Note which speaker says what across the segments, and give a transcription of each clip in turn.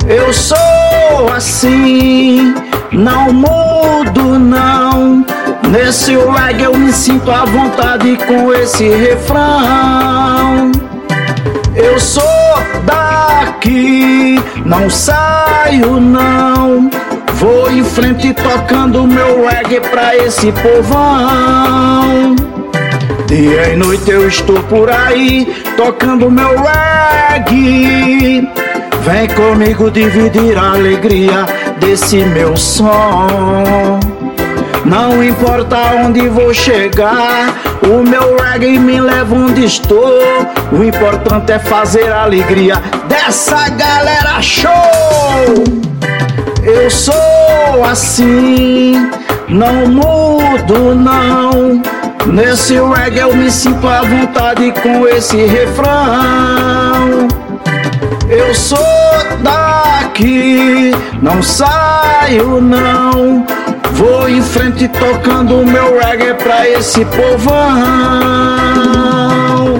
Speaker 1: Eu sou assim, não mudo não. Nesse reggae eu me sinto à vontade com esse refrão. Eu sou daqui, não saio não. Vou em frente tocando meu reggae pra esse povão. Dia e noite eu estou por aí tocando meu reggae. Vem comigo dividir a alegria desse meu som. Não importa onde vou chegar, o meu reggae me leva onde estou. O importante é fazer a alegria dessa galera show. Eu sou assim, não mudo não. Nesse reggae eu me sinto à vontade com esse refrão. Eu sou daqui, não saio não. Vou em frente tocando meu reggae pra esse povão.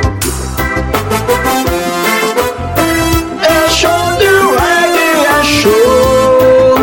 Speaker 1: É show de reggae, é show.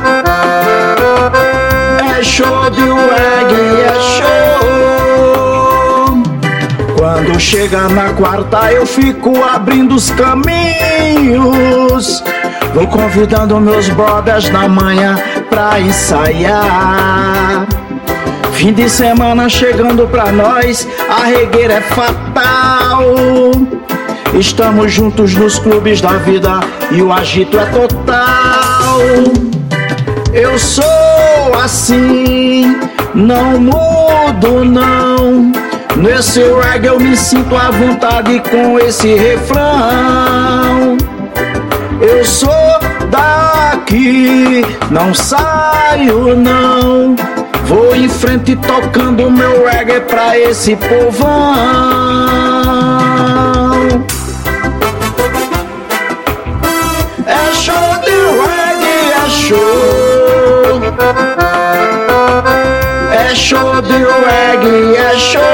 Speaker 1: É show de reggae, é show. Quando chega na quarta eu fico abrindo os caminhos. Vou convidando meus brothers na manhã pra ensaiar. Fim de semana chegando pra nós, a regueira é fatal. Estamos juntos nos clubes da vida e o agito é total. Eu sou assim, não mudo não. Nesse reggae eu me sinto à vontade com esse refrão. Eu sou daqui, não saio não. Vou em frente tocando meu reggae pra esse povão. É show de reggae, é show. É show de reggae, é show.